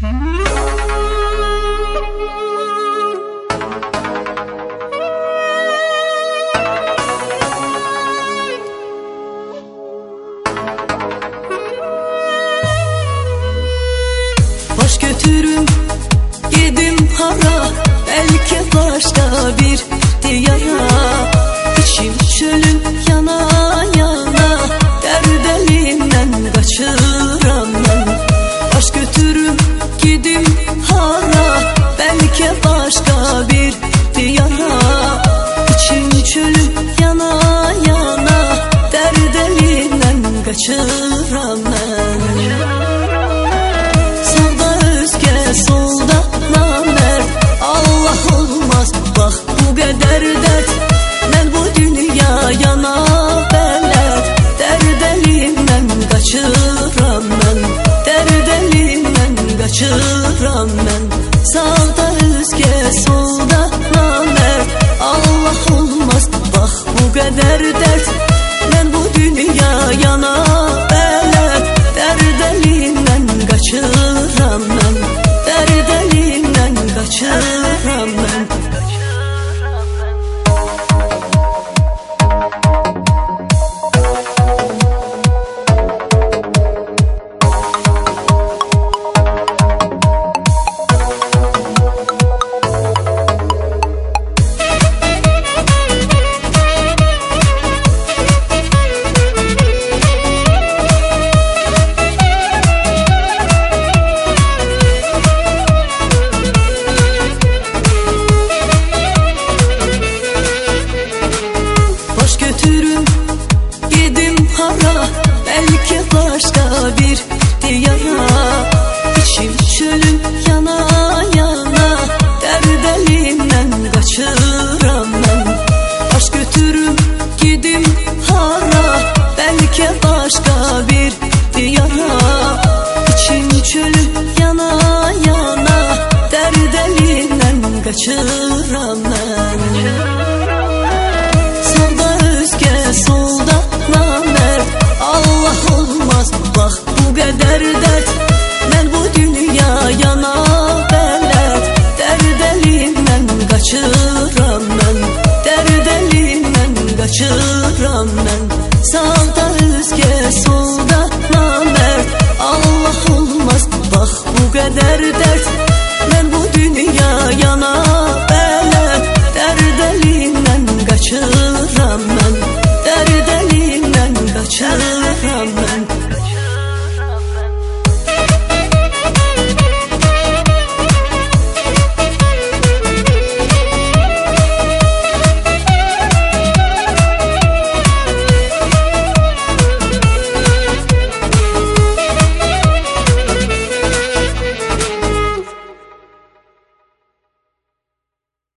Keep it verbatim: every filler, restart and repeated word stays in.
Baş götürüm gedim hara, belki başka bir diyara. İçim çölüm yana yana, derd elinden kaçıram ben. Baş götürüm gedim hara, belki başka bir diyara. İçim çölüm yana yana, derd elinden kaçıram ben. Solda namert, Allah olmaz bak bu kadar dert. Ben bu dünya yana belet, derd elimden kaçıram ben. Derd elimden kaçıram ben. Sağda özge solda namert, Allah olmaz bak bu kadar dert. Ben bu dünya yana belet, derd elimden kaçıram ben. Derd elinden kaçıram ben. Belki başka bir diyara. İçim çölüm yana yana, derd elimden kaçıram ben. Baş götürüm gidim hara, belki başka bir diyara. İçim çölüm yana yana, derd elimden kaçıram ben. Sağda özge solda namert, Allah olmaz bak bu kadar dert. Ben bu dünya yana belet, derd elimden kaçıram ben. Derd elimden kaçıram ben. Sağda özge solda namert, Allah olmaz bak bu kadar dert.